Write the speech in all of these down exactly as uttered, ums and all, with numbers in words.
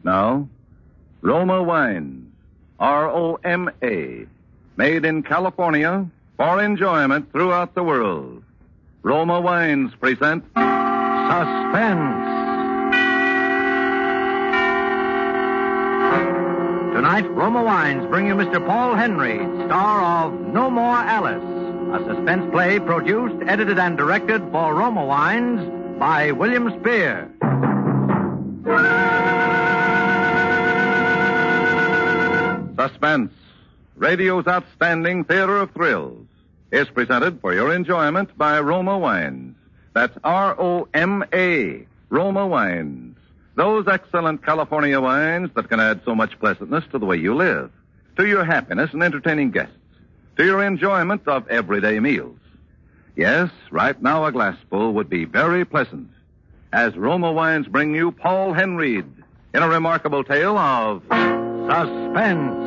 Now, Roma Wines, R O M A, made in California for enjoyment throughout the world. Roma Wines present Suspense. Tonight, Roma Wines bring you Mister Paul Henry, star of No More Alice, a suspense play produced, edited, and directed for Roma Wines by William Spear. Suspense, radio's outstanding theater of thrills, is presented for your enjoyment by Roma Wines. That's R O M A, Roma Wines. Those excellent California wines that can add so much pleasantness to the way you live, to your happiness in entertaining guests, to your enjoyment of everyday meals. Yes, right now a glassful would be very pleasant, as Roma Wines bring you Paul Henry in a remarkable tale of Suspense.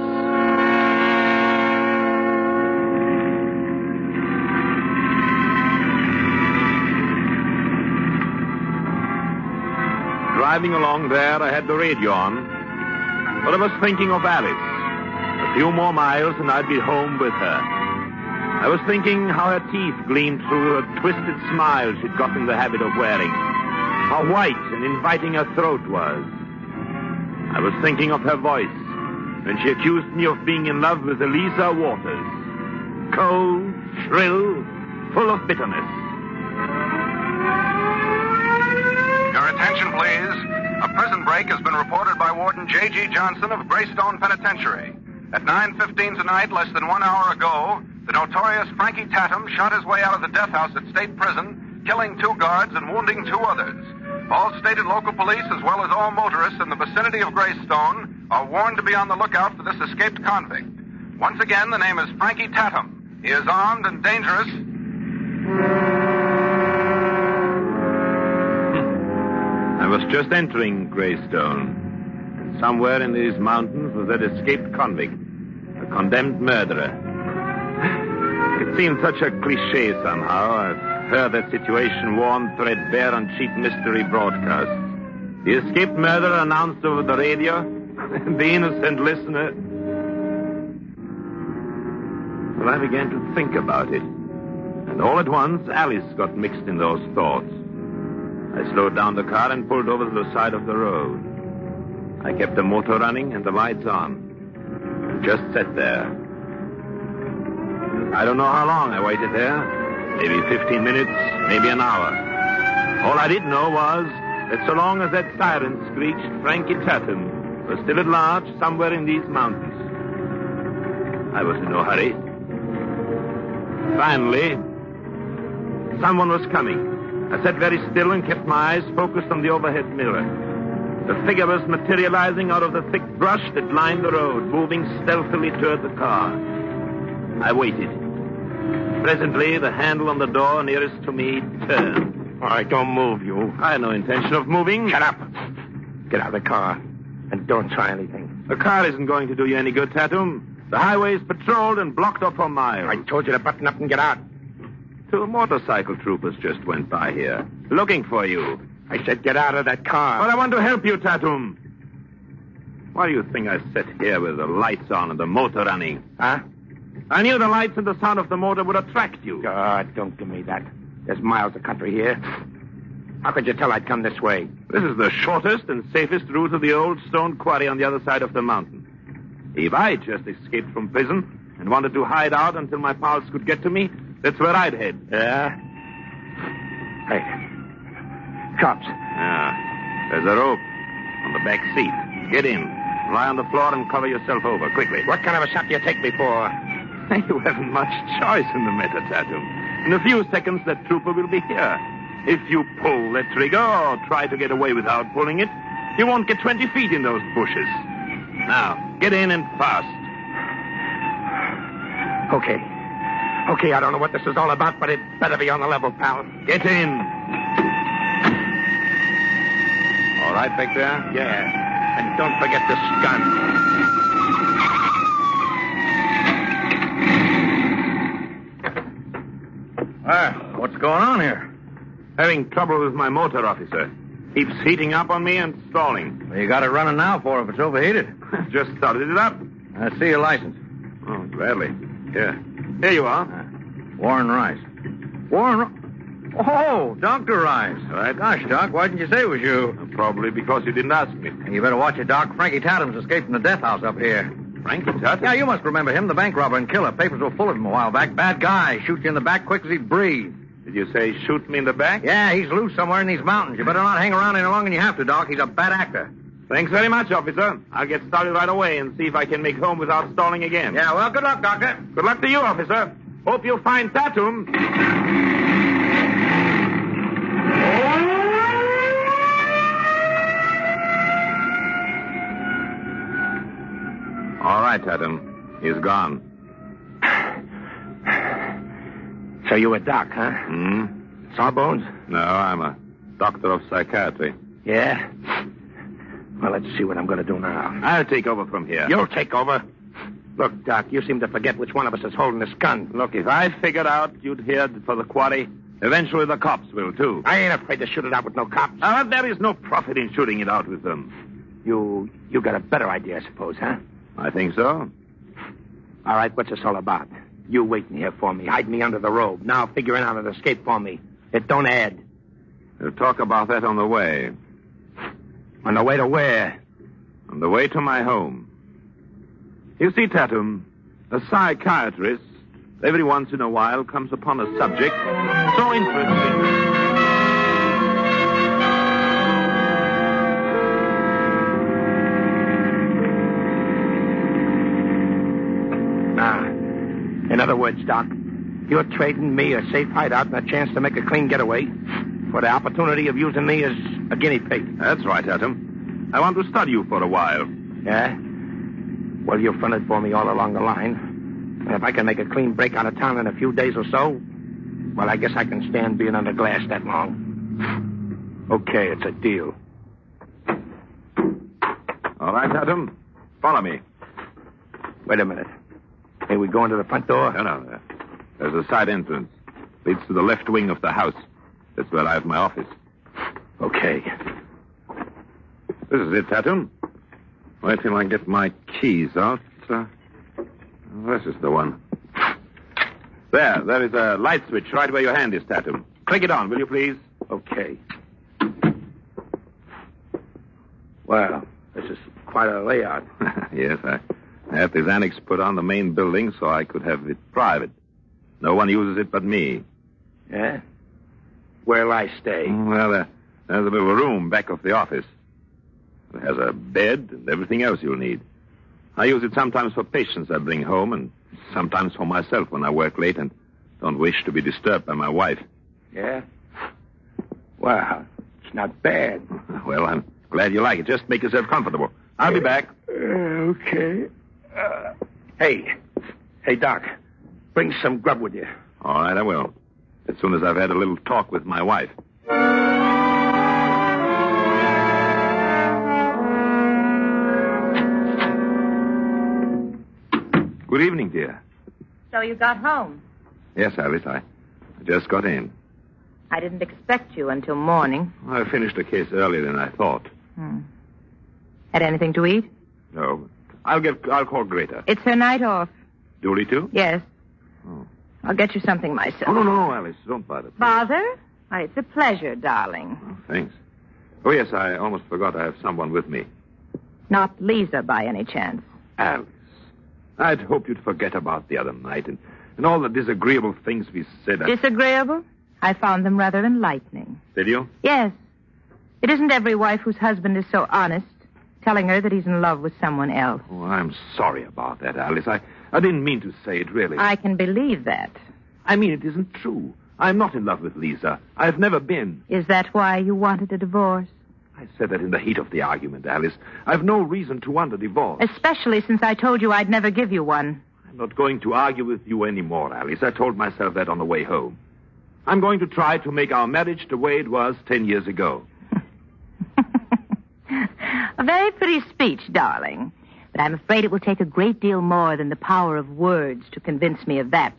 Driving along there, I had the radio on, but I was thinking of Alice. A few more miles and I'd be home with her. I was thinking how her teeth gleamed through her twisted smile she'd got in the habit of wearing, how white and inviting her throat was. I was thinking of her voice when she accused me of being in love with Eliza Waters. Cold, shrill, full of bitterness. Your attention, please. A prison break has been reported by Warden J G. Johnson of Greystone Penitentiary. At nine fifteen tonight, less than one hour ago, the notorious Frankie Tatum shot his way out of the death house at State Prison, killing two guards and wounding two others. All state and local police, as well as all motorists in the vicinity of Greystone, are warned to be on the lookout for this escaped convict. Once again, the name is Frankie Tatum. He is armed and dangerous. I was just entering Greystone, and somewhere in these mountains was that escaped convict, a condemned murderer. It seemed such a cliché somehow. I've heard that situation worn threadbare on cheap mystery broadcasts. The escaped murderer announced over the radio, the innocent listener. Well, I began to think about it, and all at once Alice got mixed in those thoughts. I slowed down the car and pulled over to the side of the road. I kept the motor running and the lights on, and just sat there. I don't know how long I waited there. Maybe fifteen minutes, maybe an hour. All I did know was that so long as that siren screeched, Frankie Tatum was still at large somewhere in these mountains. I was in no hurry. Finally, someone was coming. I sat very still and kept my eyes focused on the overhead mirror. The figure was materializing out of the thick brush that lined the road, moving stealthily toward the car. I waited. Presently, the handle on the door nearest to me turned. All right, don't move, you. I had no intention of moving. Shut up. Get out of the car, and don't try anything. The car isn't going to do you any good, Tatum. The highway's patrolled and blocked off for miles. I told you to button up and get out. Two motorcycle troopers just went by here, looking for you. I said get out of that car. But I want to help you, Tatum. Why do you think I sat here with the lights on and the motor running? Huh? I knew the lights and the sound of the motor would attract you. God, don't give me that. There's miles of country here. How could you tell I'd come this way? This is the shortest and safest route to the old stone quarry on the other side of the mountain. If I just escaped from prison and wanted to hide out until my pals could get to me, that's where I'd head. Yeah? Hey. Cops. Yeah. There's a rope on the back seat. Get in. Lie on the floor and cover yourself over, quickly. What kind of a shot do you take me for? You haven't much choice in the matter, Tatum. In a few seconds, that trooper will be here. If you pull that trigger or try to get away without pulling it, you won't get twenty feet in those bushes. Now, get in and fast. Okay. Okay, I don't know what this is all about, but it better be on the level, pal. Get in. All right, Victor? Yeah. And don't forget this gun. Ah, what's going on here? Having trouble with my motor, officer. Keeps heating up on me and stalling. Well, you got it running now for if it's overheated. Just started it up. Let's see your license. Oh, gladly. Here. Here you are. Uh, Warren Rice. Warren Rice? Oh, Doctor Rice. Right. Gosh, Doc, why didn't you say it was you? Probably because you didn't ask me. You better watch it, Doc. Frankie Tatum's escaped from the death house up here. Frankie Tatum? Yeah, you must remember him, the bank robber and killer. Papers were full of him a while back. Bad guy. Shoot you in the back quick as he'd breathe. Did you say shoot me in the back? Yeah, he's loose somewhere in these mountains. You better not hang around any longer than you have to, Doc. He's a bad actor. Thanks very much, officer. I'll get started right away and see if I can make home without stalling again. Yeah, well, good luck, Doctor. Good luck to you, officer. Hope you find Tatum. All right, Tatum. He's gone. So you a doc, huh? Hmm? Sawbones? No, I'm a doctor of psychiatry. Yeah? Well, let's see what I'm going to do now. I'll take over from here. You'll take over? Look, Doc, you seem to forget which one of us is holding this gun. Look, if I figured out you'd head for the quarry, eventually the cops will, too. I ain't afraid to shoot it out with no cops. Uh, there is no profit in shooting it out with them. You you got a better idea, I suppose, huh? I think so. All right, what's this all about? You waiting here for me, hide me under the robe, now figuring out an escape for me. It don't add. We'll talk about that on the way. On the way to where? On the way to my home. You see, Tatum, a psychiatrist, every once in a while comes upon a subject so interesting. Ah, in other words, Doc, you're trading me a safe hideout and a chance to make a clean getaway for the opportunity of using me as a guinea pig. That's right, Tatum. I want to study you for a while. Yeah? Well, you've fronted for me all along the line. And if I can make a clean break out of town in a few days or so, well, I guess I can stand being under glass that long. Okay, it's a deal. All right, Tatum. Follow me. Wait a minute. Hey, we going to the front door? No, no. There's a side entrance. Leads to the left wing of the house. That's where I have my office. Okay. This is it, Tatum. Wait till I get my keys out. Uh, this is the one. There, there is a light switch right where your hand is, Tatum. Click it on, will you please? Okay. Well, this is quite a layout. Yes, I had this annex put on the main building so I could have it private. No one uses it but me. Yeah? Where'll I stay? Well, uh, there's a little room back of the office. It has a bed and everything else you'll need. I use it sometimes for patients I bring home and sometimes for myself when I work late and don't wish to be disturbed by my wife. Yeah? Well, it's not bad. Well, I'm glad you like it. Just make yourself comfortable. I'll be back. Uh, okay. Uh, hey. Hey, Doc. Bring some grub with you. All right, I will. As soon as I've had a little talk with my wife. Good evening, dear. So you got home? Yes, Alice, I just got in. I didn't expect you until morning. I finished the case earlier than I thought. Hmm. Had anything to eat? No. I'll get. I'll call Greta. It's her night off. Dooley, too? Yes. Oh. I'll get you something myself. Oh, no, no, Alice. Don't bother. Please. Bother? Why, it's a pleasure, darling. Oh, thanks. Oh, yes, I almost forgot I have someone with me. Not Lisa, by any chance. Alice. I'd hoped you'd forget about the other night and, and all the disagreeable things we said. I... Disagreeable? I found them rather enlightening. Did you? Yes. It isn't every wife whose husband is so honest, telling her that he's in love with someone else. Oh, I'm sorry about that, Alice. I, I didn't mean to say it, really. I can believe that. I mean, it isn't true. I'm not in love with Lisa. I've never been. Is that why you wanted a divorce? I said that in the heat of the argument, Alice. I've no reason to want a divorce. Especially since I told you I'd never give you one. I'm not going to argue with you anymore, Alice. I told myself that on the way home. I'm going to try to make our marriage the way it was ten years ago. A very pretty speech, darling. But I'm afraid it will take a great deal more than the power of words to convince me of that.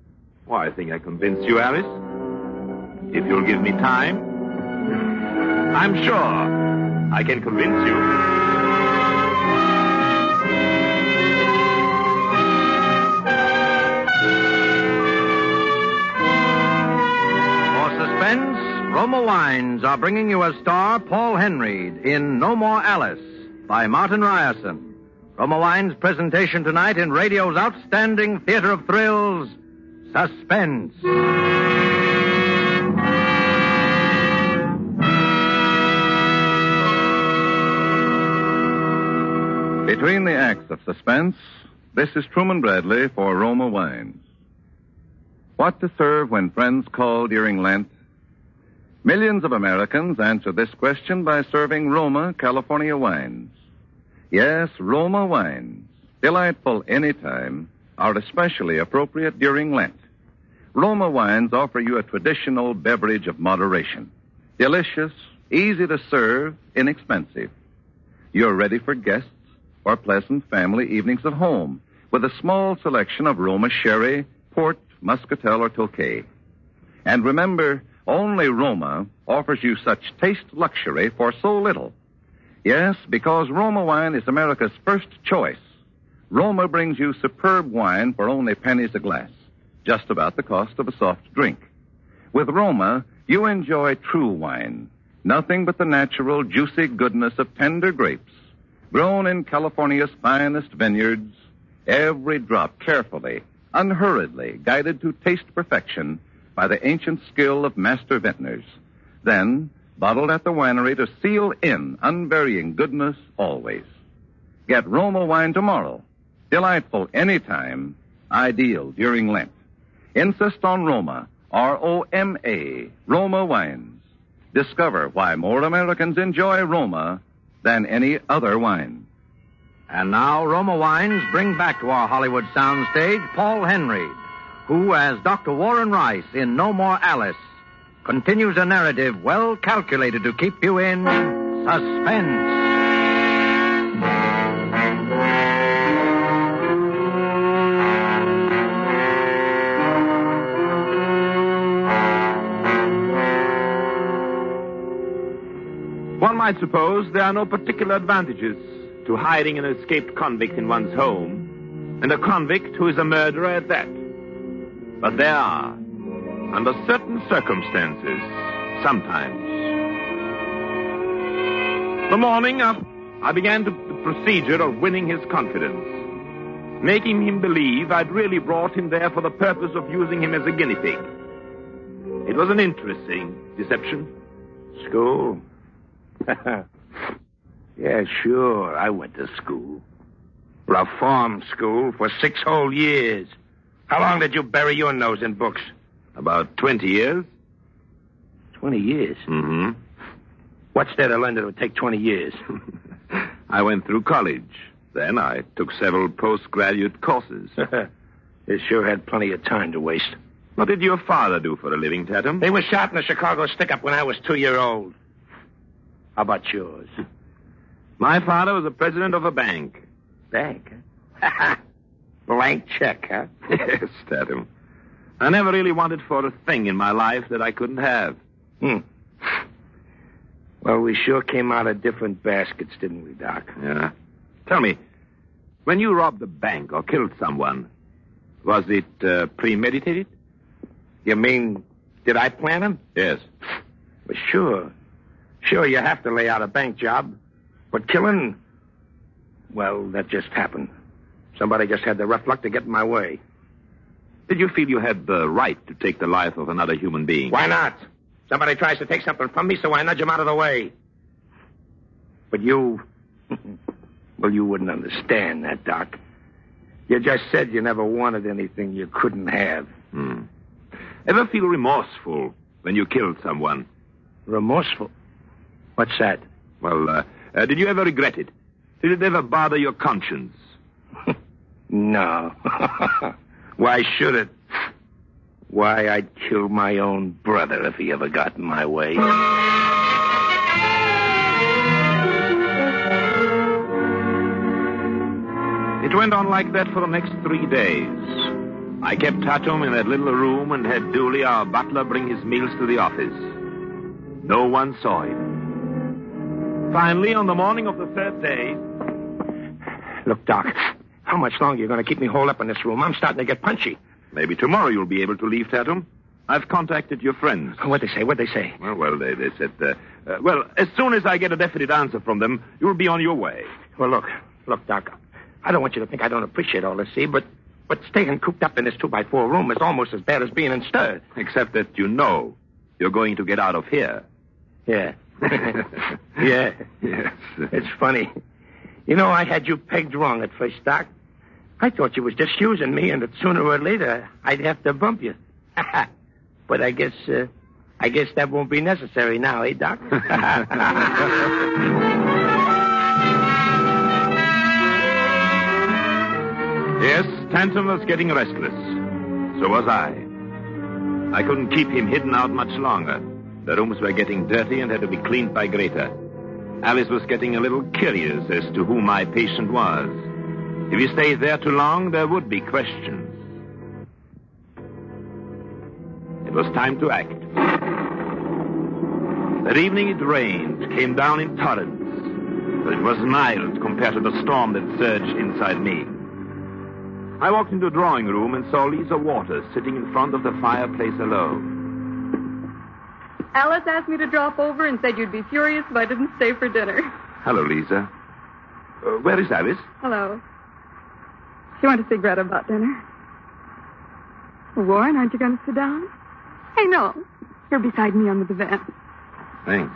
Why, I think I convinced you, Alice. If you'll give me time. I'm sure I can convince you. Roma Wines are bringing you as star Paul Henry in No More Alice by Martin Ryerson. Roma Wines' presentation tonight in radio's outstanding theater of thrills, Suspense. Between the acts of Suspense, this is Truman Bradley for Roma Wines. What to serve when friends call during Lent? Millions of Americans answer this question by serving Roma California wines. Yes, Roma wines, delightful anytime, are especially appropriate during Lent. Roma wines offer you a traditional beverage of moderation. Delicious, easy to serve, inexpensive. You're ready for guests or pleasant family evenings at home with a small selection of Roma sherry, port, muscatel, or Tokay. And remember, only Roma offers you such taste luxury for so little. Yes, because Roma wine is America's first choice. Roma brings you superb wine for only pennies a glass, just about the cost of a soft drink. With Roma, you enjoy true wine, nothing but the natural, juicy goodness of tender grapes, grown in California's finest vineyards, every drop carefully, unhurriedly, guided to taste perfection by the ancient skill of master vintners, then bottled at the winery to seal in unvarying goodness always. Get Roma wine tomorrow. Delightful anytime, ideal during Lent. Insist on Roma, R O M A, Roma wines. Discover why more Americans enjoy Roma than any other wine. And now Roma Wines bring back to our Hollywood soundstage Paul Henry, who, as Doctor Warren Rice in No More Alice, continues a narrative well calculated to keep you in suspense. One might suppose there are no particular advantages to hiding an escaped convict in one's home, and a convict who is a murderer at that. But there are, under certain circumstances, sometimes. The morning after, I began to, the procedure of winning his confidence, making him believe I'd really brought him there for the purpose of using him as a guinea pig. It was an interesting deception. School? Yeah, sure, I went to school. Reform school for six whole years. How long did you bury your nose in books? About twenty years. Twenty years? Mm-hmm. What's there to learn that would take twenty years? I went through college. Then I took several postgraduate courses. You sure had plenty of time to waste. What did your father do for a living, Tatum? He was shot in a Chicago stick-up when I was two-year-old. How about yours? My father was the president of a bank. Bank? Blank check, huh? Yes, Tatum. I never really wanted for a thing in my life that I couldn't have. Hmm. Well, we sure came out of different baskets, didn't we, Doc? Yeah. Tell me, when you robbed a bank or killed someone, was it uh, premeditated? You mean, did I plan him? Yes. Well, sure. Sure, you have to lay out a bank job. But killing, well, that just happened. Somebody just had the rough luck to get in my way. Did you feel you had the right to take the life of another human being? Why not? Somebody tries to take something from me, so I nudge him out of the way. But you... well, you wouldn't understand that, Doc. You just said you never wanted anything you couldn't have. Hmm. Ever feel remorseful when you killed someone? Remorseful? What's that? Well, uh, uh, did you ever regret it? Did it ever bother your conscience? No. Why should it? Why, I'd kill my own brother if he ever got in my way. It went on like that for the next three days. I kept Tatum in that little room and had Dooley, our butler, bring his meals to the office. No one saw him. Finally, on the morning of the third day... Look, Doc, how much longer are you going to keep me holed up in this room? I'm starting to get punchy. Maybe tomorrow you'll be able to leave, Tatum. I've contacted your friends. What'd they say? What'd they say? Well, well, they, they said, uh, uh, well, as soon as I get a definite answer from them, you'll be on your way. Well, look, look, Doc, I don't want you to think I don't appreciate all this, see, but, but staying cooped up in this two by four room is almost as bad as being in stir. Except that you know you're going to get out of here. Yeah. yeah. Yes. It's funny. You know, I had you pegged wrong at first, Doc. I thought you was just using me, and that sooner or later I'd have to bump you. But I guess, uh, I guess that won't be necessary now, eh, Doc? Yes, Tantum was getting restless. So was I. I couldn't keep him hidden out much longer. The rooms were getting dirty and had to be cleaned by Greta. Alice was getting a little curious as to who my patient was. If he stayed there too long, there would be questions. It was time to act. That evening it rained, came down in torrents, but it was mild compared to the storm that surged inside me. I walked into the drawing room and saw Lisa Waters sitting in front of the fireplace alone. Alice asked me to drop over and said you'd be furious if I didn't stay for dinner. Hello, Lisa. Uh, where is Alice? Hello. You want to see Greta about dinner? Well, Warren, aren't you going to sit down? Hey, no. You're beside me on the divan. Thanks.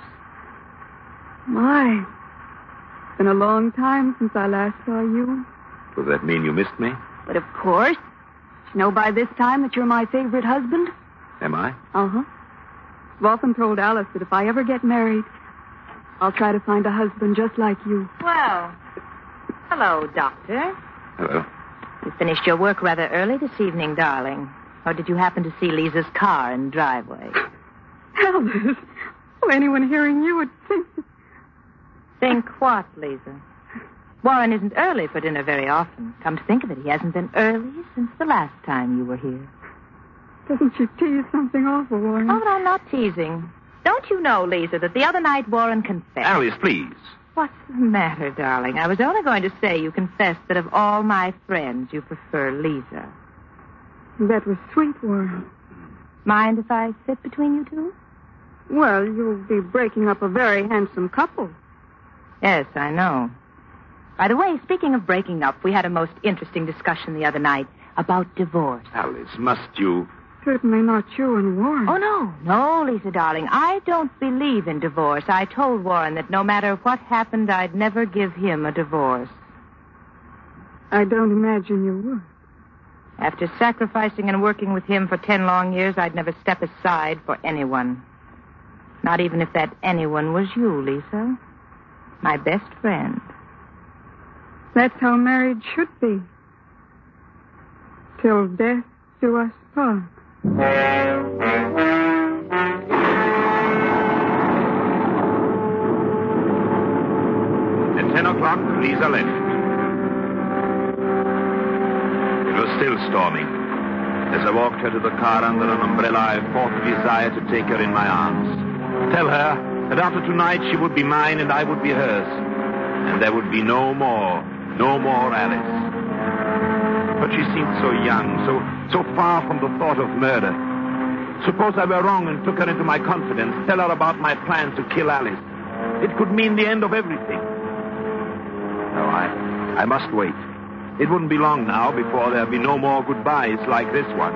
My. It's been a long time since I last saw you. Does that mean you missed me? But of course. You know by this time that you're my favorite husband? Am I? Uh-huh. I've often told Alice that if I ever get married, I'll try to find a husband just like you. Well, hello, Doctor. Hello. You finished your work rather early this evening, darling. Or did you happen to see Lisa's car in the driveway? Alice, well, anyone hearing you would think... Think what, Lisa? Warren isn't early for dinner very often. Come to think of it, he hasn't been early since the last time you were here. Doesn't she tease something awful, Warren? Oh, but I'm not teasing. Don't you know, Lisa, that the other night Warren confessed... Alice, please. What's the matter, darling? I was only going to say you confessed that of all my friends, you prefer Lisa. That was sweet, Warren. Mind if I sit between you two? Well, you'll be breaking up a very handsome couple. Yes, I know. By the way, speaking of breaking up, we had a most interesting discussion the other night about divorce. Alice, must you... Certainly not you and Warren. Oh, no. No, Lisa, darling. I don't believe in divorce. I told Warren that no matter what happened, I'd never give him a divorce. I don't imagine you would. After sacrificing and working with him for ten long years, I'd never step aside for anyone. Not even if that anyone was you, Lisa. My best friend. That's how marriage should be. Till death do us part. At ten o'clock, Lisa left. It was still storming. As I walked her to the car under an umbrella, I fought the desire to take her in my arms. Tell her that after tonight she would be mine and I would be hers. And there would be no more, no more Alice. But she seemed so young, so so far from the thought of murder. Suppose I were wrong and took her into my confidence, tell her about my plan to kill Alice. It could mean the end of everything. No, I, I must wait. It wouldn't be long now before there'd be no more goodbyes like this one.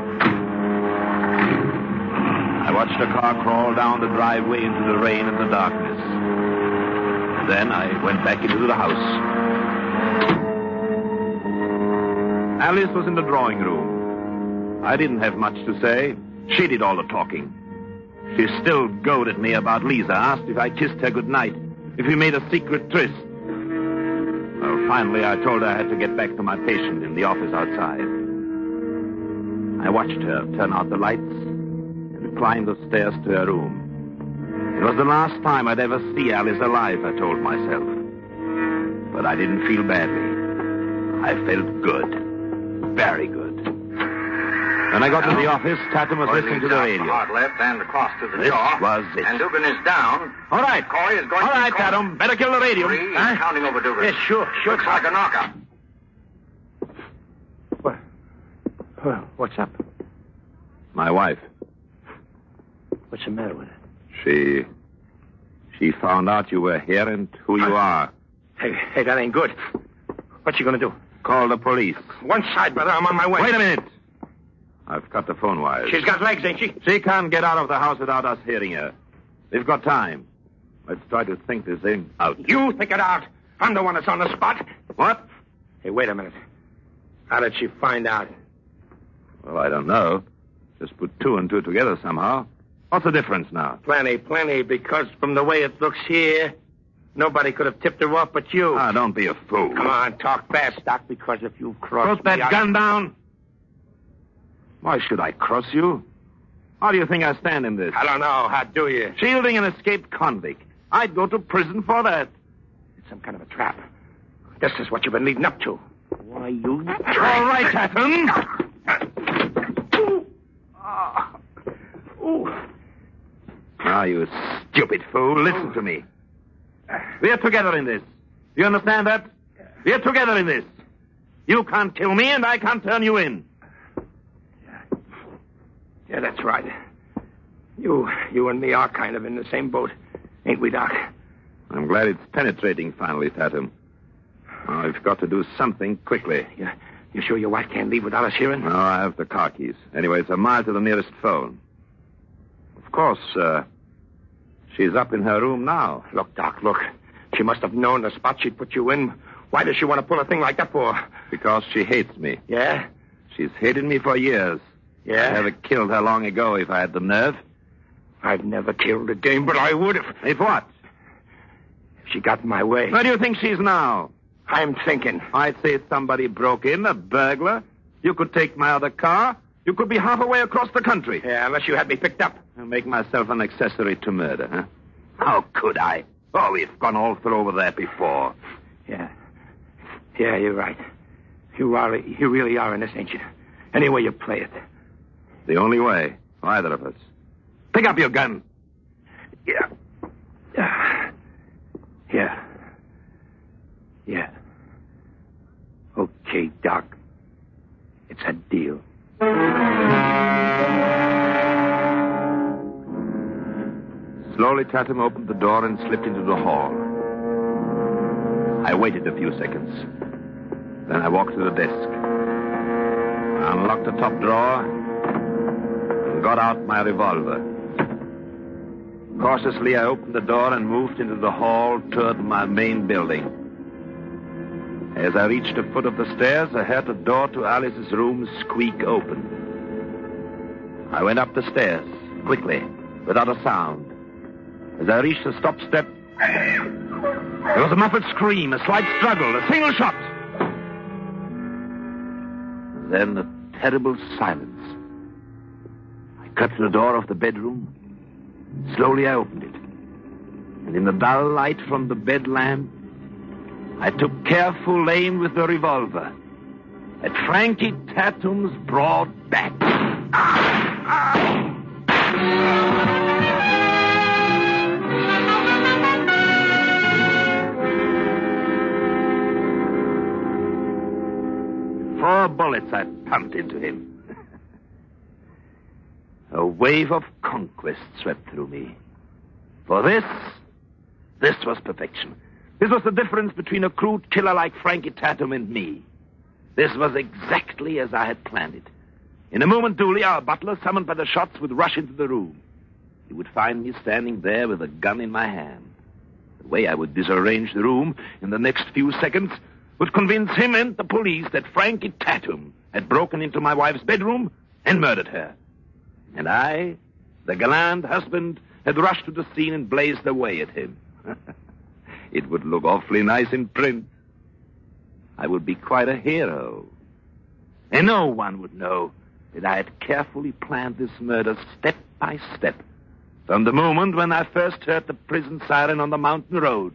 I watched the car crawl down the driveway into the rain and the darkness. And then I went back into the house. Alice was in the drawing room. I didn't have much to say. She did all the talking. She still goaded me about Lisa, asked if I kissed her goodnight, if we made a secret tryst. Well, finally, I told her I had to get back to my patient in the office outside. I watched her turn out the lights and climb the stairs to her room. It was the last time I'd ever see Alice alive, I told myself. But I didn't feel badly. I felt good. Very good. When I got to the office, Tatum was listening to the radio. Hard left and across to the This jaw. was it. And Dugan is down. All right. Corey is going All to right, Tatum. Better kill the radio. Three, Huh? counting over Dugan. Yes, sure, sure. Looks like a knockout. What? Well, what's up? My wife. What's the matter with her? She... She found out you were here and who you are. Hey, hey, that ain't good. What's she gonna do? Call the police. One side, brother. I'm on my way. Wait a minute. I've cut the phone wires. She's got legs, ain't she? She can't get out of the house without us hearing her. We've got time. Let's try to think this thing out. You think it out. I'm the one that's on the spot. What? Hey, wait a minute. How did she find out? Well, I don't know. Just put two and two together somehow. What's the difference now? Plenty, plenty, because from the way it looks here, nobody could have tipped her off but you. Ah, don't be a fool. Come on, talk fast, Doc, because if you cross Put that me, I- gun down. Why should I cross you? How do you think I stand in this? I don't know. How do you? Shielding an escaped convict. I'd go to prison for that. It's some kind of a trap. This is what you've been leading up to. Why, you... All right, Tatum. Ooh. Now, you stupid fool, listen to me. We're together in this. You understand that? We're together in this. You can't kill me, and I can't turn you in. Yeah, that's right. You you and me are kind of in the same boat, ain't we, Doc? I'm glad it's penetrating finally, Tatum. Now, I've got to do something quickly. You, you sure your wife can't leave without us hearing? No, I have the car keys. Anyway, it's a mile to the nearest phone. Of course, uh, she's up in her room now. Look, Doc, look. She must have known the spot she'd put you in. Why does she want to pull a thing like that for? Because she hates me. Yeah? She's hated me for years. Yeah? I'd have killed her long ago if I had the nerve. I've never killed a dame, but I would if... If what? If she got in my way. Where do you think she's now? I'm thinking. I'd say somebody broke in, a burglar. You could take my other car. You could be halfway across the country. Yeah, unless you had me picked up. I'll make myself an accessory to murder, huh? How could I? Oh, we've gone all through over that before. Yeah. Yeah, you're right. You are, you really are in this, ain't you? Any way you play it. The only way, for either of us. Pick up your gun. Yeah. Yeah. Yeah. Yeah. Okay, Doc. It's a deal. Slowly, Tatum opened the door and slipped into the hall. I waited a few seconds. Then I walked to the desk. I unlocked the top drawer and got out my revolver. Cautiously, I opened the door and moved into the hall toward my main building. As I reached the foot of the stairs, I heard the door to Alice's room squeak open. I went up the stairs, quickly, without a sound. As I reached the stop step, there was a muffled scream, a slight struggle, a single shot. Then a terrible silence. I cut to the door of the bedroom. Slowly I opened it. And in the dull light from the bed lamp, I took careful aim with the revolver at Frankie Tatum's broad back. Ah! Ah! Four bullets I pumped into him. A wave of conquest swept through me. For this, this was perfection. This was the difference between a crude killer like Frankie Tatum and me. This was exactly as I had planned it. In a moment, Dooley, our butler, summoned by the shots, would rush into the room. He would find me standing there with a gun in my hand. The way I would disarrange the room in the next few seconds would convince him and the police that Frankie Tatum had broken into my wife's bedroom and murdered her. And I, the gallant husband, had rushed to the scene and blazed away at him. It would look awfully nice in print. I would be quite a hero. And no one would know that I had carefully planned this murder step by step from the moment when I first heard the prison siren on the mountain road.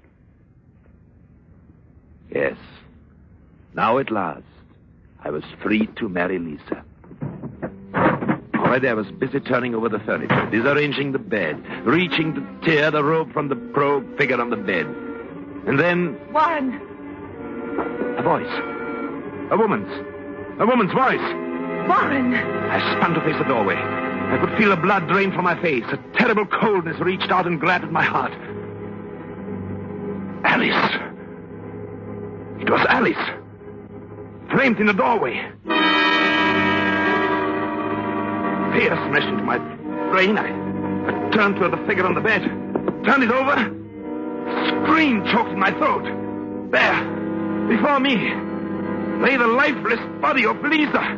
Yes, now at last, I was free to marry Lisa. Already I was busy turning over the furniture, disarranging the bed, reaching to tear the robe from the prone figure on the bed. And then... Warren! A voice. A woman's. A woman's voice. Warren! I spun to face the doorway. I could feel the blood drain from my face. A terrible coldness reached out and grabbed at my heart. Alice. It was Alice. Framed in the doorway. Fear smashed into my brain. I, I turned toward the figure on the bed. Turned it over. A scream choked in my throat. There, before me, lay the lifeless body of Lisa.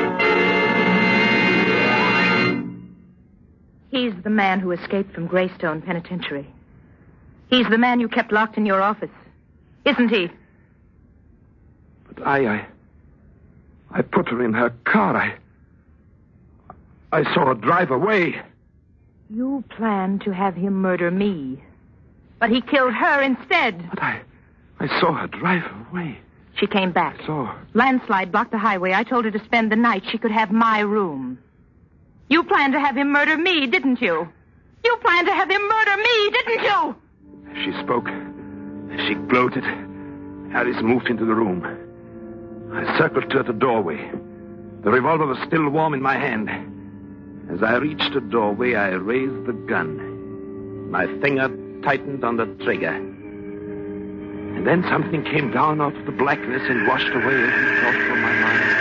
He's the man who escaped from Greystone Penitentiary. He's the man you kept locked in your office. Isn't he? But I, I... I put her in her car. I... I saw her drive away. You planned to have him murder me. But he killed her instead. But I... I saw her drive away. She came back. I saw her. Landslide blocked the highway. I told her to spend the night. She could have my room. You planned to have him murder me, didn't you? You planned to have him murder me, didn't you? As she spoke, as she gloated, Alice moved into the room. I circled toward the doorway. The revolver was still warm in my hand. As I reached the doorway, I raised the gun. My finger tightened on the trigger. And then something came down out of the blackness and washed away every thought from my mind.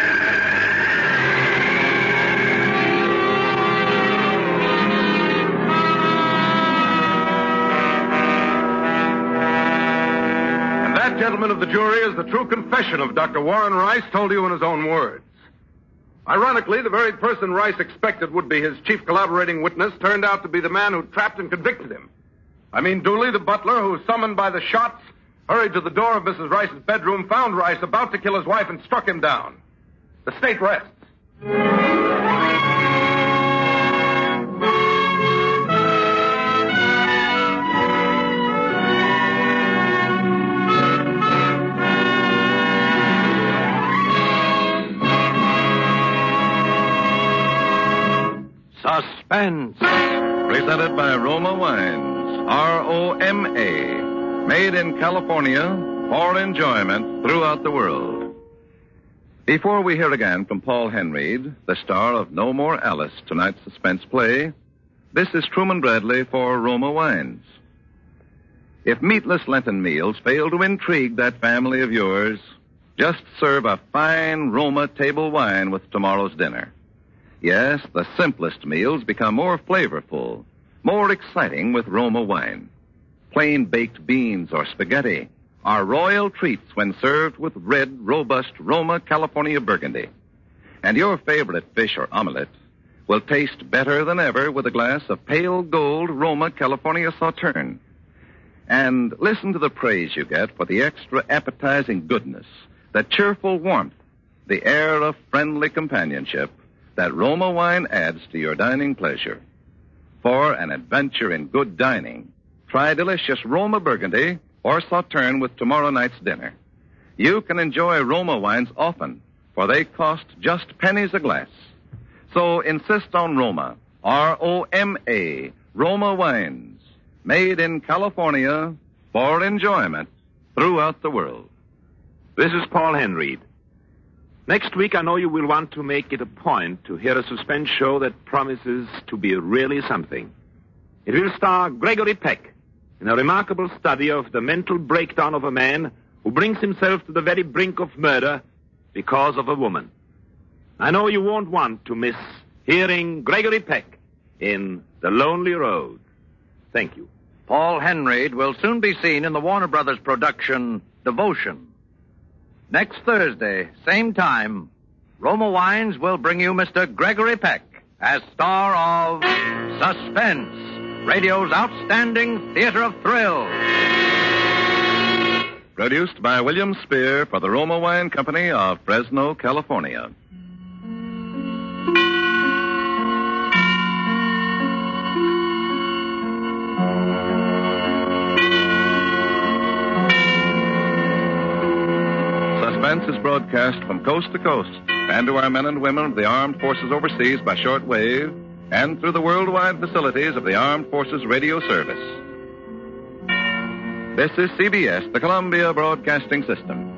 Gentlemen of the jury, is the true confession of Doctor Warren Rice told you in his own words. Ironically, the very person Rice expected would be his chief collaborating witness turned out to be the man who trapped and convicted him. I mean Dooley, the butler, who, summoned by the shots, hurried to the door of Missus Rice's bedroom, found Rice about to kill his wife, and struck him down. The state rests. Suspense. Presented by Roma Wines. R O M A. Made in California for enjoyment throughout the world. Before we hear again from Paul Henreid, the star of No More Alice, tonight's suspense play, this is Truman Bradley for Roma Wines. If meatless Lenten meals fail to intrigue that family of yours, just serve a fine Roma table wine with tomorrow's dinner. Yes, the simplest meals become more flavorful, more exciting with Roma wine. Plain baked beans or spaghetti are royal treats when served with red, robust Roma California Burgundy. And your favorite fish or omelet will taste better than ever with a glass of pale gold Roma California Sauterne. And listen to the praise you get for the extra appetizing goodness, the cheerful warmth, the air of friendly companionship that Roma wine adds to your dining pleasure. For an adventure in good dining, try delicious Roma Burgundy or Sauterne with tomorrow night's dinner. You can enjoy Roma wines often, for they cost just pennies a glass. So insist on Roma, R O M A, Roma wines, made in California for enjoyment throughout the world. This is Paul Henreid. Next week, I know you will want to make it a point to hear a suspense show that promises to be really something. It will star Gregory Peck in a remarkable study of the mental breakdown of a man who brings himself to the very brink of murder because of a woman. I know you won't want to miss hearing Gregory Peck in The Lonely Road. Thank you. Paul Henreid will soon be seen in the Warner Brothers production, Devotion. Next Thursday, same time, Roma Wines will bring you Mister Gregory Peck as star of Suspense, radio's outstanding theater of thrills. Produced by William Spear for the Roma Wine Company of Fresno, California. Suspense is broadcast from coast to coast and to our men and women of the armed forces overseas by shortwave, and through the worldwide facilities of the Armed Forces Radio Service. This is C B S, the Columbia Broadcasting System.